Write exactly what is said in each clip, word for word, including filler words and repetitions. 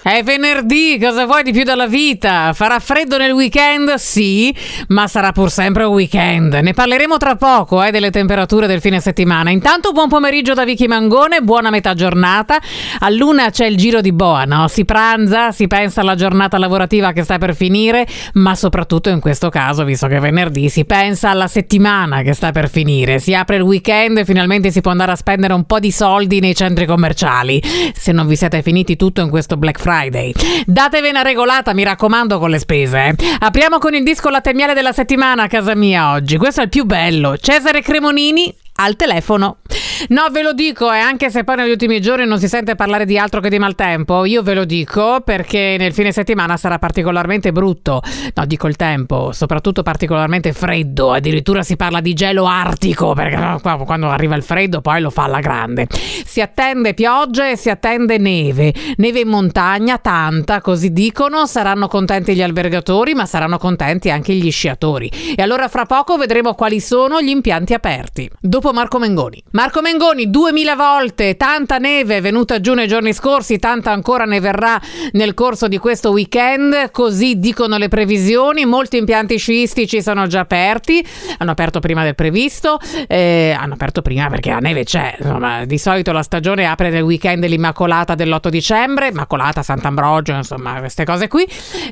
È venerdì, cosa vuoi di più dalla vita? Farà freddo nel weekend? Sì, ma sarà pur sempre un weekend. Ne parleremo tra poco, eh, delle temperature del fine settimana. Intanto buon pomeriggio da Vicky Mangone, buona metà giornata. A luna c'è il giro di boa, no? Si pranza, si pensa alla giornata lavorativa che sta per finire, ma soprattutto in questo caso, visto che è venerdì, si pensa alla settimana che sta per finire. Si apre il weekend e finalmente si può andare a spendere un po' di soldi nei centri commerciali, se non vi siete finiti tutto in questo Black Friday. Datevi una regolata, mi raccomando, con le spese. eh. Apriamo con il disco latte e miele della settimana a casa mia oggi. Questo è il più bello. Cesare Cremonini al telefono. No, ve lo dico, e eh, anche se poi negli ultimi giorni non si sente parlare di altro che di maltempo, io ve lo dico perché nel fine settimana sarà particolarmente brutto. No, dico il tempo, soprattutto particolarmente freddo, addirittura si parla di gelo artico, perché no, quando arriva il freddo poi lo fa alla grande. Si attende pioggia e si attende neve, neve in montagna, tanta, così dicono. Saranno contenti gli albergatori, ma saranno contenti anche gli sciatori. E allora fra poco vedremo quali sono gli impianti aperti. Dopo Marco Mengoni. Marco Mengoni, duemila volte, tanta neve è venuta giù nei giorni scorsi, tanta ancora ne verrà nel corso di questo weekend, così dicono le previsioni. Molti impianti sciistici sono già aperti, hanno aperto prima del previsto, eh, hanno aperto prima perché la neve c'è, insomma, di solito la stagione apre nel weekend dell'Immacolata dell'otto dicembre, Immacolata, Sant'Ambrogio, insomma queste cose qui.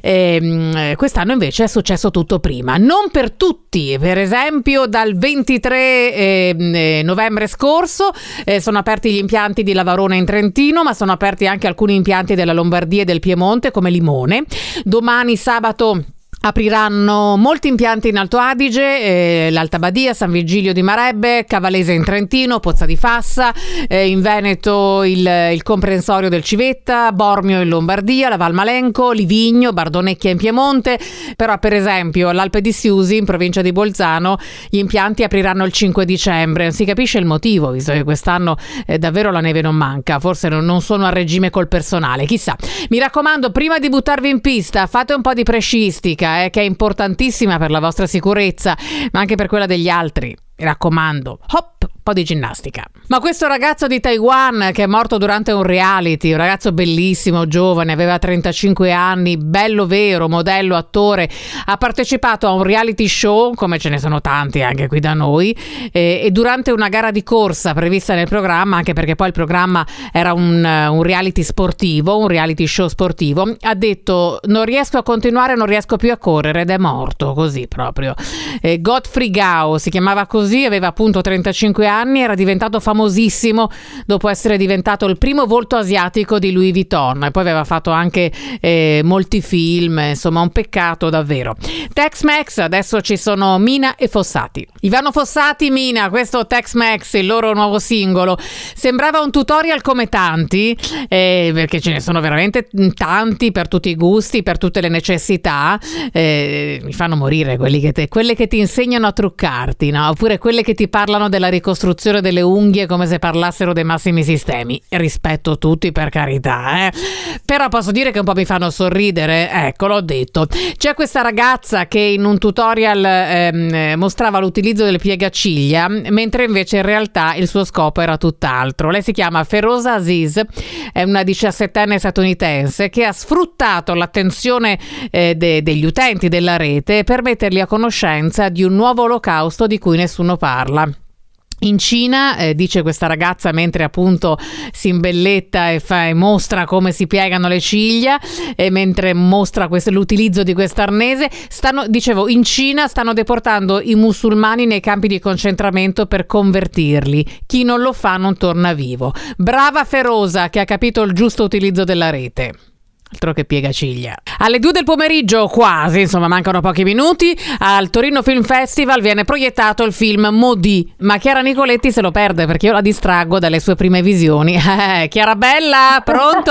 Eh, quest'anno invece è successo tutto prima, non per tutti, per esempio dal ventitré eh, novembre scorso eh, sono aperti gli impianti di Lavarone in Trentino, ma sono aperti anche alcuni impianti della Lombardia e del Piemonte come Limone. Domani sabato apriranno molti impianti in Alto Adige, eh, l'Alta Badia, San Vigilio di Marebbe, Cavalese in Trentino, Pozza di Fassa, eh, in Veneto il, il comprensorio del Civetta, Bormio in Lombardia, la Val Malenco, Livigno, Bardonecchia in Piemonte. Però per esempio all'Alpe di Siusi in provincia di Bolzano gli impianti apriranno il cinque dicembre. Non si capisce il motivo, visto che quest'anno eh, davvero la neve non manca, forse non, non sono a regime col personale, chissà. Mi raccomando, prima di buttarvi in pista fate un po' di presciistica, Eh, che è importantissima per la vostra sicurezza, ma anche per quella degli altri. Mi raccomando, hop, un po' di ginnastica. Ma questo ragazzo di Taiwan che è morto durante un reality, un ragazzo bellissimo, giovane, aveva trentacinque anni, bello vero, modello, attore, ha partecipato a un reality show, come ce ne sono tanti anche qui da noi, eh, e durante una gara di corsa prevista nel programma, anche perché poi il programma era un, un reality sportivo, un reality show sportivo, ha detto: non riesco a continuare, non riesco più a correre, ed è morto così proprio. Eh, Godfrey Gao si chiamava così. Aveva appunto trentacinque anni, era diventato famosissimo dopo essere diventato il primo volto asiatico di Louis Vuitton, e poi aveva fatto anche eh, molti film, insomma un peccato davvero. Tex-Mex, adesso ci sono Mina e Fossati. Ivano Fossati, Mina, questo Tex-Mex, il loro nuovo singolo, sembrava un tutorial come tanti, eh, perché ce ne sono veramente tanti per tutti i gusti, per tutte le necessità. Eh, mi fanno morire quelli che te, quelle che ti insegnano a truccarti, no? Oppure quelle che ti parlano della ricostruzione delle unghie come se parlassero dei massimi sistemi. Rispetto tutti, per carità, eh. Però posso dire che un po' mi fanno sorridere, ecco, l'ho detto. C'è questa ragazza che in un tutorial ehm, mostrava l'utilizzo del piegaciglia, mentre invece in realtà il suo scopo era tutt'altro. Lei si chiama Feroza Aziz, è una diciassettenne statunitense che ha sfruttato l'attenzione eh, de- degli utenti della rete per metterli a conoscenza di un nuovo olocausto di cui nessuno parla. In Cina, eh, dice questa ragazza mentre appunto si imbelletta e, fa, e mostra come si piegano le ciglia, e mentre mostra questo, l'utilizzo di quest'arnese, stanno, dicevo, in Cina stanno deportando i musulmani nei campi di concentramento per convertirli. Chi non lo fa non torna vivo. Brava Feroza, che ha capito il giusto utilizzo della rete. Altro che piegaciglia. Alle due del pomeriggio, quasi, insomma mancano pochi minuti, al Torino Film Festival viene proiettato il film Maudit, ma Chiara Nicoletti se lo perde perché io la distraggo dalle sue prime visioni. Eh, Chiara bella, pronto?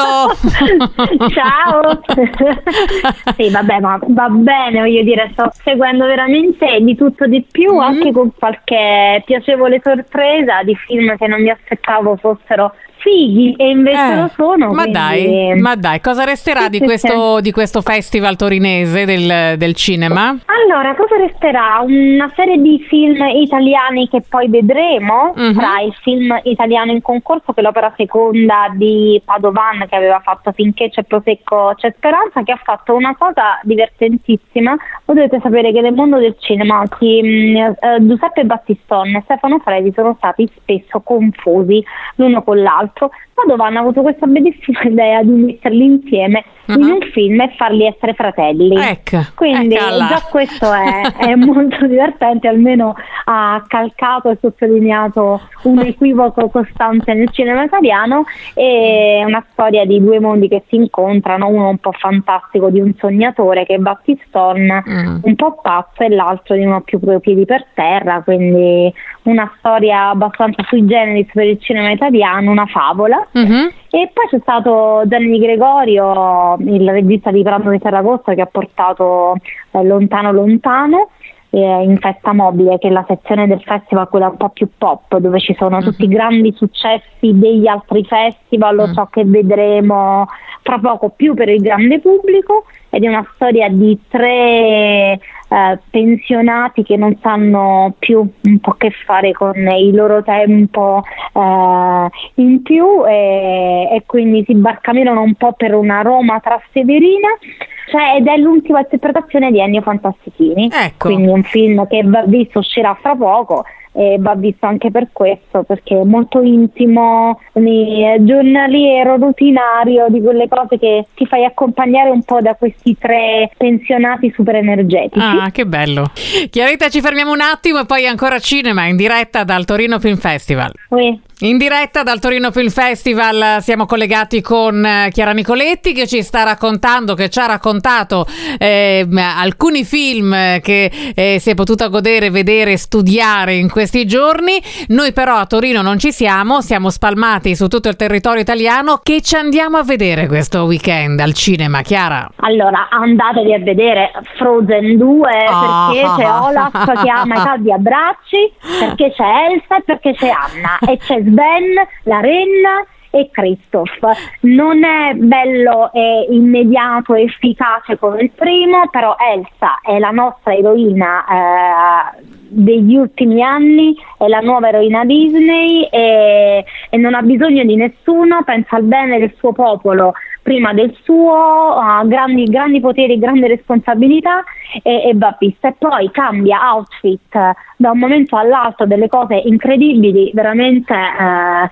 Ciao. Sì, vabbè, ma va bene, voglio dire, sto seguendo veramente di tutto di più, mm. anche con qualche piacevole sorpresa di film che non mi aspettavo fossero fighi e invece Eh, lo sono. Ma quindi- dai, ma dai, cosa resterà Sì, di sì, questo, di questo festival torinese del, del cinema? Allora, cosa resterà? Una serie di film italiani che poi vedremo, Mhm. tra il film italiano in concorso che è l'opera seconda di Padovan che aveva fatto Finché c'è Prosecco c'è Speranza, che ha fatto una cosa divertentissima. Voi dovete sapere che nel mondo del cinema chi, mh, eh, Giuseppe Battiston e Stefano Fredi sono stati spesso confusi l'uno con l'altro. Padovan ha avuto questa bellissima idea di metterli insieme in Mhm. un film e farli essere fratelli. Ecco, Quindi eccola. già questo è, è molto divertente, almeno ha calcato e sottolineato un equivoco costante nel cinema italiano. È una storia di due mondi che si incontrano, uno un po' fantastico di un sognatore che è Battiston, Mm. un po' pazzo, e l'altro di uno più coi piedi per terra, quindi una storia abbastanza sui generis per il cinema italiano, una favola. Mhm. E poi c'è stato Gianni Di Gregorio, il regista di Brando di Ferragosto, che ha portato eh, Lontano Lontano eh, in Festa Mobile, che è la sezione del festival, quella un po' più pop, dove ci sono Mhm. tutti i grandi successi degli altri festival, lo Mm. so che vedremo tra poco più per il grande pubblico, ed è una storia di tre eh, pensionati che non sanno più un po' che fare con il loro tempo eh, in più, e, e quindi si barcamenano un po' per una Roma traseverina, cioè, ed è l'ultima interpretazione di Ennio Fantastichini. Ecco. Quindi un film che va visto, uscirà fra poco, e va visto anche per questo, perché è molto intimo, eh, giornaliero, rutinario, di quelle cose che ti fai accompagnare un po' da questi tre pensionati super energetici. Ah, che bello. Chiarita, ci fermiamo un attimo e poi ancora cinema in diretta dal Torino Film Festival. Sì. In diretta dal Torino Film Festival siamo collegati con eh, Chiara Nicoletti, che ci sta raccontando, che ci ha raccontato eh, alcuni film che eh, si è potuta godere, vedere, studiare in questi giorni. Noi però a Torino non ci siamo, siamo spalmati su tutto il territorio italiano. Che ci andiamo a vedere questo weekend al cinema, Chiara? Allora, andatevi a vedere Frozen due, Ah. perché c'è Olaf che ama i caldi abbracci, perché c'è Elsa e perché c'è Anna, e c'è Sven, la renna e Christoph. Non è bello e immediato e efficace come il primo, però Elsa è la nostra eroina eh, degli ultimi anni, è la nuova eroina Disney, e, e non ha bisogno di nessuno, pensa al bene del suo popolo prima del suo, ha grandi, grandi poteri, grande responsabilità, e, e va vista. E poi cambia outfit da un momento all'altro, delle cose incredibili, veramente eh,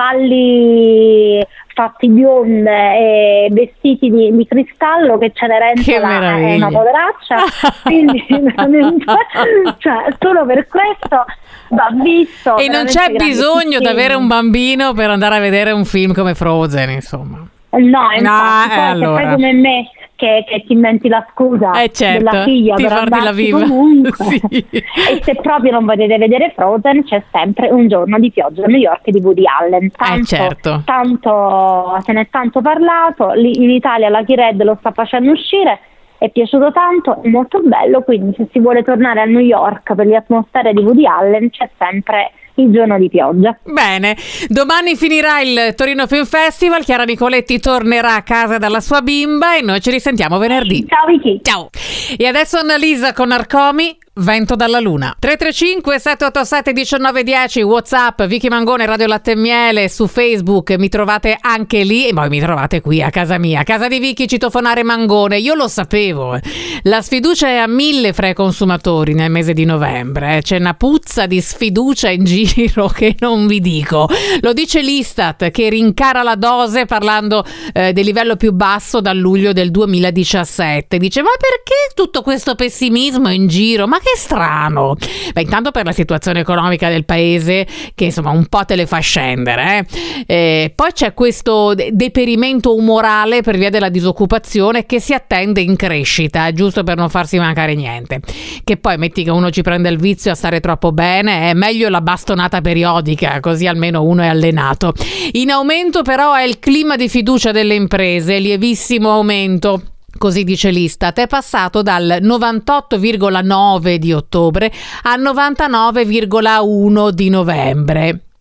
cavalli fatti bionde e vestiti di, di cristallo, che Cenerentola è meraviglia. una poveraccia, quindi veramente, cioè, solo per questo va visto. E non veramente c'è grandi bisogno di film. avere un bambino per andare a vedere un film come Frozen, insomma. No, infatti, No, poi eh, se allora. fai come me che, che ti inventi la scusa Eh, certo, della figlia ti per farti la andarci viva. comunque, Sì. e se proprio non potete vedere Frozen, c'è sempre Un giorno di pioggia a New York di Woody Allen. Tanto, certo. tanto se ne è tanto parlato, lì in Italia la Key-Red lo sta facendo uscire, è piaciuto tanto, è molto bello, quindi se si vuole tornare a New York per le atmosfere di Woody Allen c'è sempre Il giorno di pioggia. Bene, domani finirà il Torino Film Festival, Chiara Nicoletti tornerà a casa dalla sua bimba e noi ci risentiamo venerdì. Ciao Vicky. Ciao. E adesso Annalisa con Arcomi, Vento dalla Luna. tre tre cinque sette otto sette uno nove uno zero, WhatsApp, Vicky Mangone, Radio Latte e Miele, su Facebook mi trovate anche lì, e poi mi trovate qui a casa mia, a casa di Vicky, Citofonare Mangone. Io lo sapevo, la sfiducia è a mille fra i consumatori nel mese di novembre, eh. C'è una puzza di sfiducia in giro che non vi dico. Lo dice l'Istat, che rincara la dose parlando eh, del livello più basso dal luglio del duemiladiciassette. Dice: ma perché tutto questo pessimismo in giro? Ma che strano. Beh, intanto per la situazione economica del paese, che insomma un po' te le fa scendere, eh? E poi c'è questo de- deperimento umorale per via della disoccupazione che si attende in crescita, giusto per non farsi mancare niente. Che poi metti che uno ci prende il vizio a stare troppo bene, è meglio la bastonata periodica, così almeno uno è allenato. In aumento però è il clima di fiducia delle imprese, lievissimo aumento. Così dice l'Istat, è passato dal novantotto virgola nove di ottobre al novantanove virgola uno di novembre.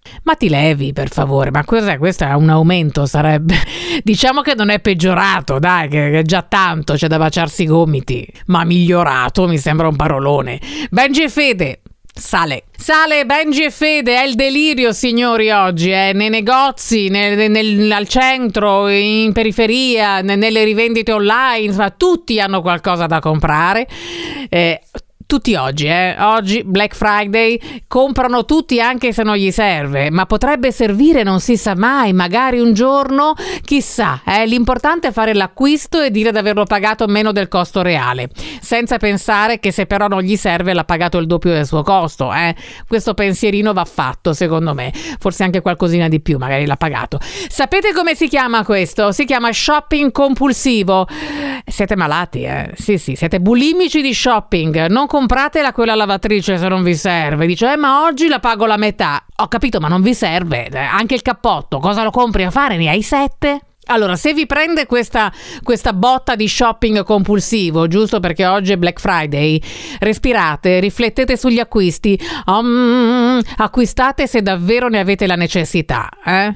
Ma ti levi, per favore, ma cos'è? Questo è un aumento, sarebbe. Diciamo che non è peggiorato, dai, che, che già tanto c'è da baciarsi i gomiti. Ma migliorato mi sembra un parolone. Benji e Fede. Sale, sale Benji e Fede, è il delirio, signori, oggi, eh? Nei negozi, nel, nel, al centro, in periferia, nelle rivendite online, insomma, tutti hanno qualcosa da comprare. Eh, Tutti oggi, eh? Oggi Black Friday, comprano tutti anche se non gli serve, ma potrebbe servire, non si sa mai, magari un giorno, chissà, eh? L'importante è fare l'acquisto e dire di averlo pagato meno del costo reale, senza pensare che se però non gli serve l'ha pagato il doppio del suo costo, eh? Questo pensierino va fatto, secondo me, forse anche qualcosina di più, magari l'ha pagato. Sapete come si chiama questo? Si chiama shopping compulsivo. Siete malati, eh? Sì, sì, siete bulimici di shopping, non compratela quella lavatrice se non vi serve. Dice, eh, ma oggi la pago la metà. Ho capito, ma non vi serve. Anche il cappotto, cosa lo compri a fare? Ne hai sette? Allora, se vi prende questa, questa botta di shopping compulsivo, giusto perché oggi è Black Friday, respirate, riflettete sugli acquisti, um, acquistate se davvero ne avete la necessità, eh?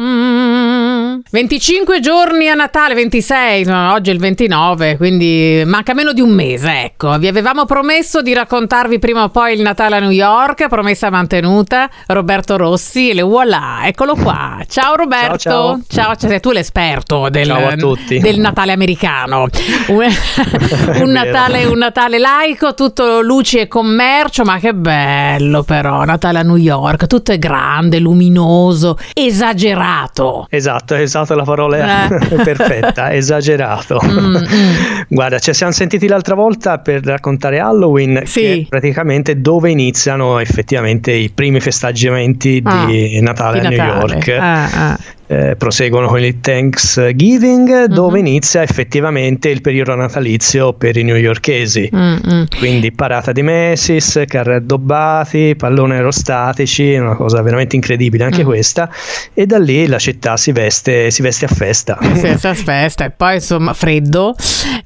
Um, venticinque giorni a Natale, ventisei, no, oggi è il ventinove, quindi manca meno di un mese, ecco. Vi avevamo promesso di raccontarvi prima o poi il Natale a New York, promessa mantenuta. Roberto Rossi, e le voilà, eccolo qua. Ciao Roberto. Ciao, ciao. Ciao, sei tu l'esperto del, ciao a tutti. del Natale americano. Un, un, Natale, un Natale laico, tutto luci e commercio, ma che bello però, Natale a New York, tutto è grande, luminoso, esagerato. Esatto, esatto, la parola è eh. perfetta, esagerato. Mm, mm. Guarda, ci siamo sentiti l'altra volta per raccontare Halloween, sì. che è praticamente dove iniziano effettivamente i primi festeggiamenti ah, di Natale di a Natale. New York. Ah, ah. Eh, proseguono con il Thanksgiving, mm-hmm. dove inizia effettivamente il periodo natalizio per i newyorkesi. Mm-hmm. Quindi parata di Macy's, carri addobbati, palloni aerostatici, una cosa veramente incredibile anche mm. questa, e da lì la città si veste, si veste a festa. Si veste a festa, e poi insomma freddo,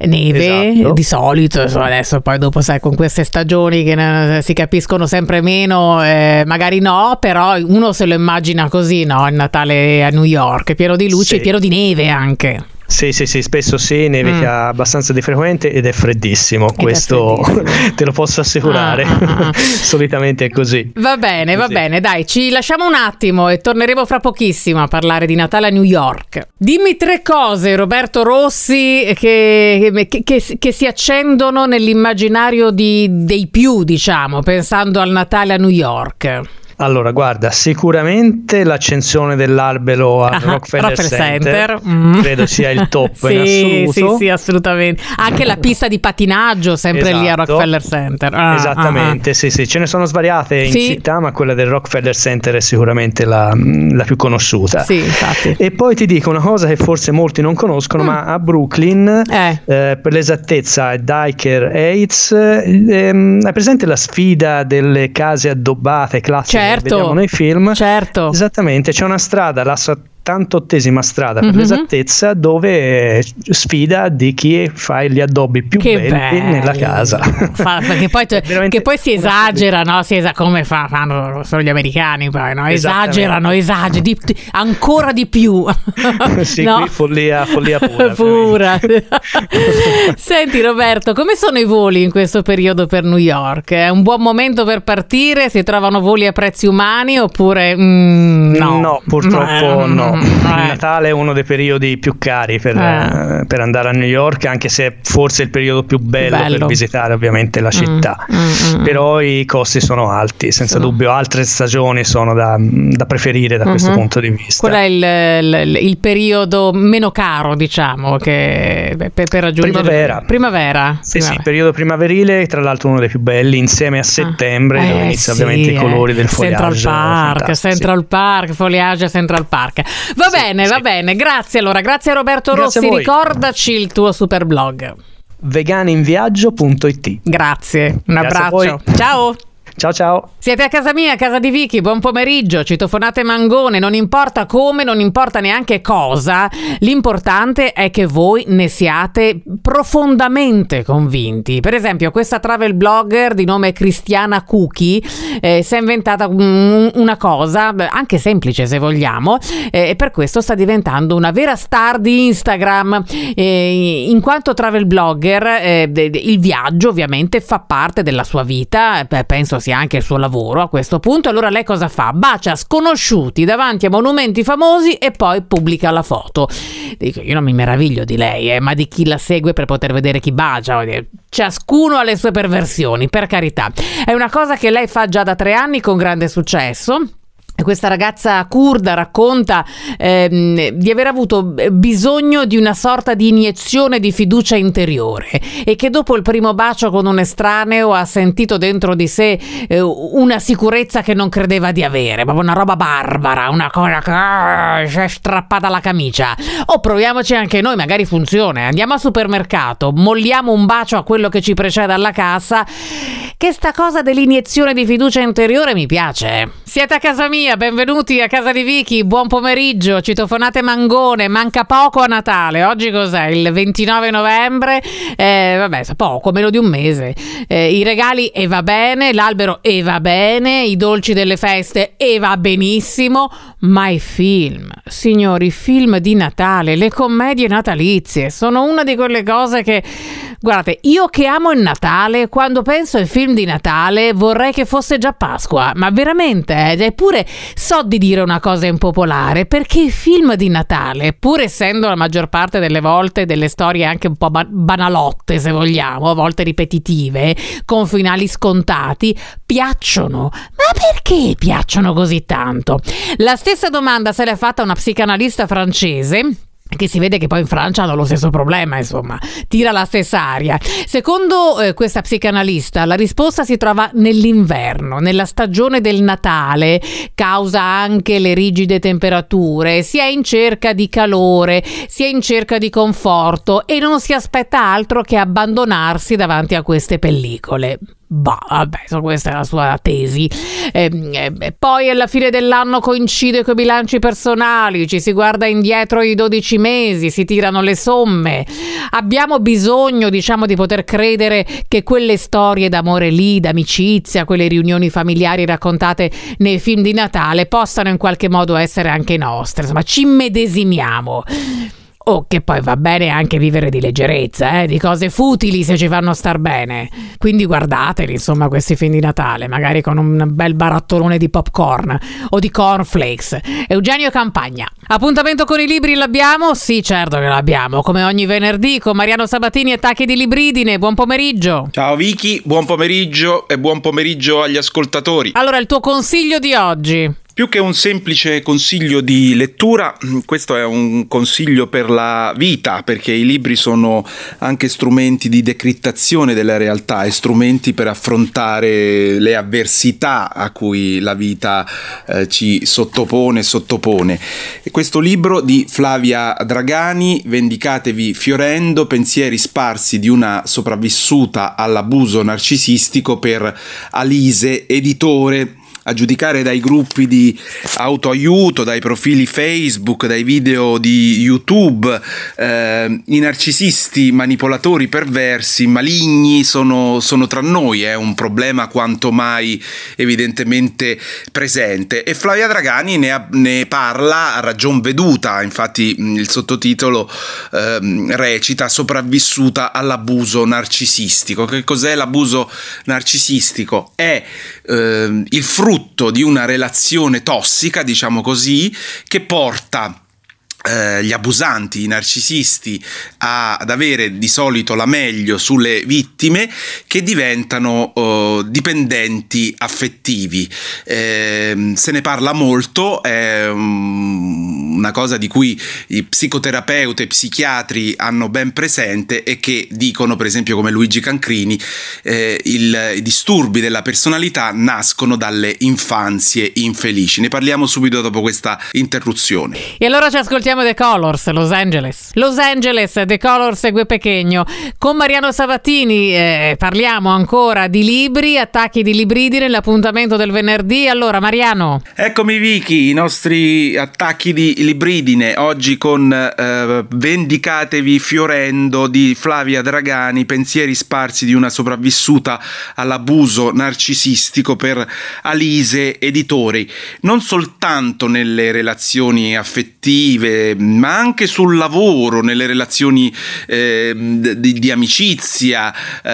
neve, esatto. di solito, insomma, adesso poi dopo sai con queste stagioni che ne, si capiscono sempre meno, eh, magari no, però uno se lo immagina così, no? Il Natale a New York, pieno di luci, sì. pieno di neve anche. Sì, sì, sì, spesso sì, nevica mm. abbastanza di frequente ed è freddissimo, ed questo è freddissimo. Te lo posso assicurare. Ah, ah, ah. Solitamente è così. Va bene, così. va bene, dai, ci lasciamo un attimo e torneremo fra pochissimo a parlare di Natale a New York. Dimmi tre cose, Roberto Rossi, che, che, che, che si accendono nell'immaginario di, dei più, diciamo, pensando al Natale a New York. Allora, guarda, sicuramente l'accensione dell'albero al ah, Rockefeller, Rockefeller Center, Center. Mm. credo sia il top sì, in assoluto. Sì, sì, assolutamente. Anche la pista di patinaggio, sempre esatto. lì a Rockefeller Center. Ah, Esattamente, ah, sì, sì. Ce ne sono svariate in sì. città, ma quella del Rockefeller Center è sicuramente la, la più conosciuta. Sì, infatti. E poi ti dico una cosa che forse molti non conoscono, mm. ma a Brooklyn, eh. Eh, per l'esattezza, Diker Heights, ehm, hai presente la sfida delle case addobbate classiche? Certo, vediamo nei film. Certo. Esattamente, c'è una strada, la settantottesima strada per mm-hmm. l'esattezza, dove sfida di chi fa gli addobbi più che belli belli. nella casa. Fa, perché poi, che poi si esagera, no? Si esa- come fa, fanno solo gli americani, poi, no? Esagerano, esagerano, di, di, ancora di più. Sì, no? qui follia, follia pura. pura. Senti Roberto, come sono i voli in questo periodo per New York? È un buon momento per partire? Si trovano voli a prezzi umani oppure mm, no? No, purtroppo eh, no. Eh. Il Natale è uno dei periodi più cari per, eh. per andare a New York, anche se è forse il periodo più bello, bello. per visitare ovviamente la città. Mm, mm, Però i costi sono alti, senza sono. dubbio. Altre stagioni sono da, da preferire da mm-hmm. questo punto di vista. Qual è il, il, il periodo meno caro, diciamo, che per, per raggiungere? Primavera. Primavera. Sì, primavera. sì, periodo primaverile, tra l'altro uno dei più belli, insieme a settembre, ah. dove eh, inizia sì, ovviamente eh. i colori del Central foliage. Park, Central Park, foliage a Central Park. Va sì, bene, sì. va bene. Grazie allora, grazie a Roberto grazie Rossi. a Ricordaci il tuo super blog. veganinviaggio punto it. Grazie, un grazie abbraccio. Ciao. Ciao ciao. Siete a casa mia, a casa di Vicky, buon pomeriggio, citofonate Mangone, non importa come, non importa neanche cosa, l'importante è che voi ne siate profondamente convinti. Per esempio questa travel blogger di nome Cristiana Cookie eh, si è inventata un, una cosa, anche semplice se vogliamo, eh, e per questo sta diventando una vera star di Instagram. Eh, in quanto travel blogger, eh, il viaggio ovviamente fa parte della sua vita, eh, penso sia anche il suo lavoro a questo punto. Allora lei cosa fa? Bacia sconosciuti davanti a monumenti famosi e poi pubblica la foto. Dico, io non mi meraviglio di lei, eh, ma di chi la segue per poter vedere chi bacia. Ciascuno ha le sue perversioni, per carità. È una cosa che lei fa già da tre anni con grande successo. Questa ragazza curda racconta ehm, di aver avuto bisogno di una sorta di iniezione di fiducia interiore e che dopo il primo bacio con un estraneo ha sentito dentro di sé eh, una sicurezza che non credeva di avere, proprio una roba barbara, una cosa che ah, si è strappata la camicia. O proviamoci anche noi, magari funziona. Andiamo al supermercato, molliamo un bacio a quello che ci precede alla cassa, che sta cosa dell'iniezione di fiducia interiore mi piace. Siete a casa mia, benvenuti a casa di Vicky, buon pomeriggio, citofonate Mangone, manca poco a Natale, oggi cos'è? Il ventinove novembre, eh, vabbè, poco, meno di un mese, eh, i regali e va bene, l'albero e va bene, i dolci delle feste e va benissimo, ma i film, signori, i film di Natale, le commedie natalizie, sono una di quelle cose che, guardate, io che amo il Natale, quando penso ai film di Natale vorrei che fosse già Pasqua, ma veramente, eh, eppure so di dire una cosa impopolare, perché i film di Natale, pur essendo la maggior parte delle volte delle storie anche un po' ba- banalotte se vogliamo, a volte ripetitive, con finali scontati, piacciono. Ma perché piacciono così tanto? La stessa domanda se l'è fatta una psicanalista francese, che si vede che poi in Francia hanno lo stesso problema, insomma, tira la stessa aria. Secondo eh, questa psicanalista, la risposta si trova nell'inverno, nella stagione del Natale, causa anche le rigide temperature, si è in cerca di calore, si è in cerca di conforto e non si aspetta altro che abbandonarsi davanti a queste pellicole. Bah, vabbè, so, questa è la sua tesi. E, e, poi alla fine dell'anno coincide con i bilanci personali, ci si guarda indietro i dodici mesi, si tirano le somme. Abbiamo bisogno, diciamo, di poter credere che quelle storie d'amore lì, d'amicizia, quelle riunioni familiari raccontate nei film di Natale possano in qualche modo essere anche nostre. Insomma, ci immedesimiamo. Oh, che poi va bene anche vivere di leggerezza, eh, di cose futili se ci fanno star bene. Quindi guardateli, insomma, questi film di Natale, magari con un bel barattolone di popcorn o di cornflakes. Eugenio Campagna. Appuntamento con i libri l'abbiamo? Sì, certo che l'abbiamo, come ogni venerdì con Mariano Sabatini e Tacchi di Libridine. Buon pomeriggio. Ciao Vicky, buon pomeriggio e buon pomeriggio agli ascoltatori. Allora, il tuo consiglio di oggi? Più che un semplice consiglio di lettura, questo è un consiglio per la vita, perché i libri sono anche strumenti di decrittazione della realtà e strumenti per affrontare le avversità a cui la vita eh, ci sottopone e sottopone. E questo libro di Flavia Dragani, Vendicatevi fiorendo, pensieri sparsi di una sopravvissuta all'abuso narcisistico, per Alise Editore, a giudicare dai gruppi di autoaiuto, dai profili Facebook, dai video di YouTube. Eh, i narcisisti, manipolatori, perversi, maligni sono, sono tra noi, è un problema quanto mai evidentemente presente, e Flavia Dragani ne, ha, ne parla a ragion veduta. Infatti il sottotitolo eh, recita Sopravvissuta all'abuso narcisistico. Che cos'è l'abuso narcisistico? È eh, il frutto di una relazione tossica, diciamo così, che porta eh, gli abusanti, i narcisisti, a, ad avere di solito la meglio sulle vittime, che diventano oh, dipendenti affettivi. Eh, se ne parla molto, è um, una cosa di cui i psicoterapeuti e i psichiatri hanno ben presente e che dicono, per esempio come Luigi Cancrini, eh, il, i disturbi della personalità nascono dalle infanzie infelici. Ne parliamo subito dopo questa interruzione. E allora ci ascoltiamo chiama The Colors, Los Angeles. Los Angeles, The Colors e Gue Pequeno. Con Mariano Sabatini eh, parliamo ancora di libri, attacchi di libridi nell'appuntamento del venerdì. Allora Mariano. Eccomi Vicky, i nostri attacchi di libridine, oggi con eh, Vendicatevi fiorendo di Flavia Dragani, pensieri sparsi di una sopravvissuta all'abuso narcisistico per Alise Editori. Non soltanto nelle relazioni affettive, ma anche sul lavoro, nelle relazioni eh, di, di amicizia, eh,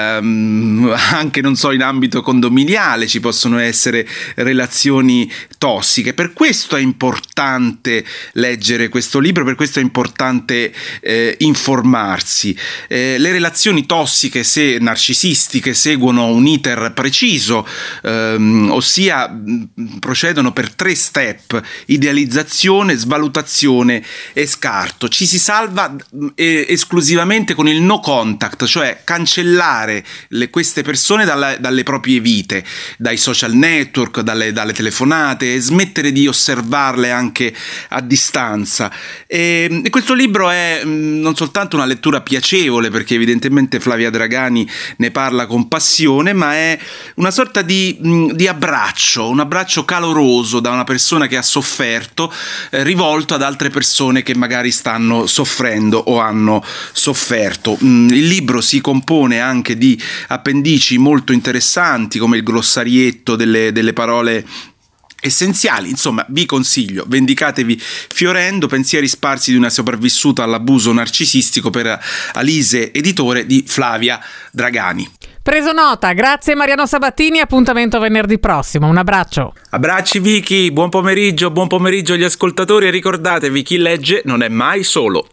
anche non so in ambito condominiale ci possono essere relazioni tossiche. Per questo è importante leggere questo libro, per questo è importante eh, informarsi. Eh, le relazioni tossiche, se narcisistiche, seguono un iter preciso, ehm, ossia mh, procedono per tre step: idealizzazione, svalutazione e scarto. Ci si salva mh, eh, esclusivamente con il no contact, cioè cancellare le, queste persone dalla, dalle proprie vite, dai social network, dalle, dalle telefonate, smettere di osservarle anche a distanza. E, e questo libro è mh, non soltanto una lettura piacevole, perché evidentemente Flavia Dragani ne parla con passione, ma è una sorta di, mh, di abbraccio, un abbraccio caloroso da una persona che ha sofferto, eh, rivolto ad altre persone che magari stanno soffrendo o hanno sofferto. Mh, il libro si compone anche di appendici molto interessanti, come il glossarietto delle, delle parole essenziali. Insomma, vi consiglio Vendicatevi fiorendo, pensieri sparsi di una sopravvissuta all'abuso narcisistico per Alise Editore di Flavia Dragani. Preso nota, grazie Mariano Sabatini, appuntamento venerdì prossimo, un abbraccio. Abbracci Vicky, buon pomeriggio, buon pomeriggio agli ascoltatori e ricordatevi, chi legge non è mai solo.